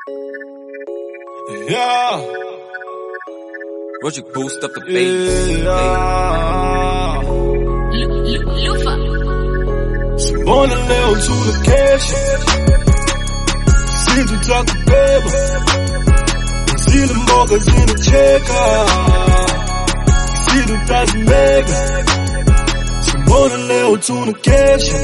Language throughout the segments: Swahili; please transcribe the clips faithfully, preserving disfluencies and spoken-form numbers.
Yeah. Roger boost up the bass. Yeah. Lufa. Mbona leo tunakesha, si tutakubeba, zile mboga zinacheka, si tutazimega. Mbona leo tunakesha,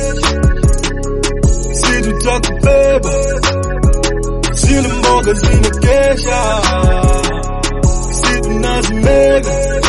si tutakubeba, zile mboga zinacheka, si tunazimega.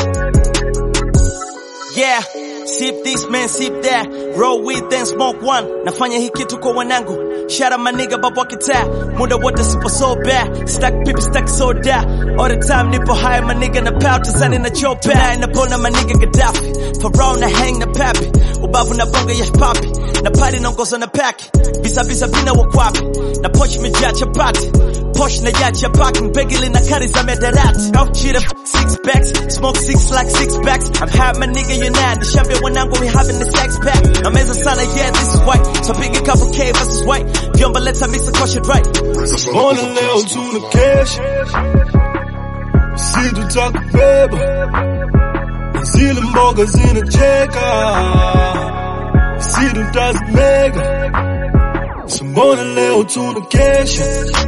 Yeah, sip this man, sip that. Roll with then smoke one. Nafanya hii kitu kwa wanangu. Shout out my nigga Babo Kita. Muda wote super so bad. Stack people stack so da. All the time nipo high my nigga na pout tazani na chopa. Tonight napona my nigga Gaddafi. For round na hang na papi. Ubavu na bonga ya papi. Na party naongoza na paki. Bisa bisa vina wakwapi. Na poch mejaa chapati. Posh na yacha parking. Begili na kari za medarati. Off cheetah, six packs. Smoke six like six packs. I'm hot my nigga you're not. The champion wanangu we having the sex pack. I'm as a sana yeah this is white. So big a couple K versus white. Vyomba let's miss the caution right. Mbona leo tunakesha, si tutakubeba, zile mboga zinacheka, si tutazimega. Mbona leo tunakesha,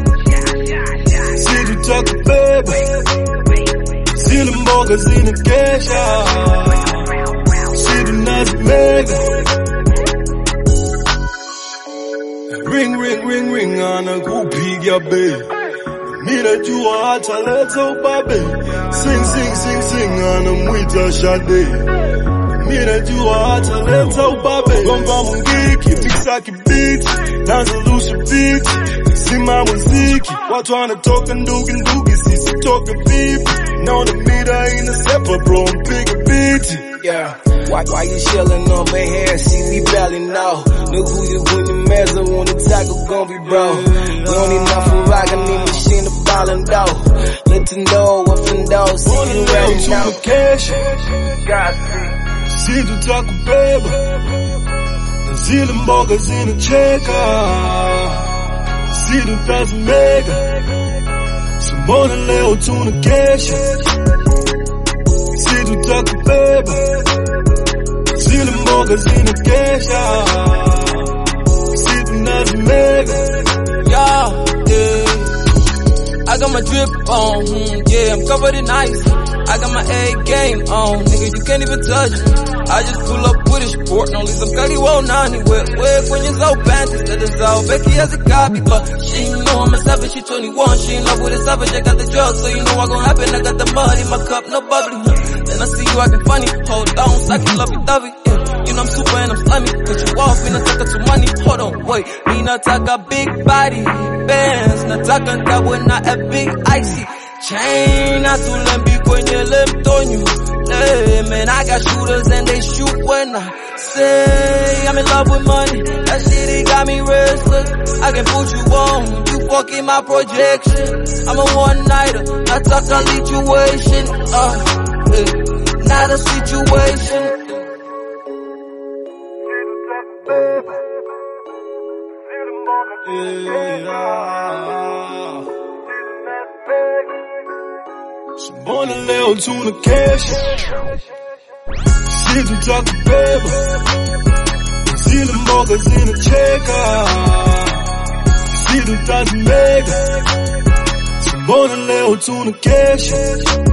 si tutakubeba, zile mboga zinacheka, si tunazimega. Ring ring ring ring anakupigia bei, mira jua ataleta ubabe. Sing sing sing sing anamwita Shade, mira jua ataleta ubabe. Gomba mungiki mixa kibiti, danza lusha beat, sima muziki, watu wanatoka ndugi ndugi, sisi toka vipi. Naona mira inasepa bro, mpiga beat. Yeah, why, why you chillin' over here? See, we barely know. Look who you when the mezzo when the tackle gon' be bro. We don't need nothing rock, I need machine to ballin' dough. Let them know, up and down, see you ready now. God, si tutakubeba, zile mboga zinacheka, si tutazimega. Mbona leo tunakesha, si tutakubeba, zile mboga zinacheka, si tunazimega. Yeah, yeah. I got my drip on, hmm, yeah, I'm covered in ice. I got my A game on, nigga, you can't even touch me. I just pull up with a sport, no leave some kali won't nani with wig when you're so panties to the south. Becky has a copy, but she ain't know I'm a savage, she twenty-one, she in love with a savage, I got the drugs, so you know what gon' happen. I got the mud in my cup, no bubbly. Then I see you acting funny, hold on, suck it, lovey dovey, yeah. You know I'm super and I'm slimy, put you off, me nataka to money, hold on, wait. Me nataka big body, bands, nataka nkawe na a big icy chain, atulembi kwenye lemtonyo. Hey, man, I got shooters and they shoot when I say I'm in love with money. That shit, it got me restless. I can put you on, you fucking my projection. I'm a one-nighter, not talk a situation. Uh, hey, not a situation. Yeah. Mbona leo tunakesha, si tutakubeba, zile mboga zinacheka, si tutazimega. Mbona leo tunakesha,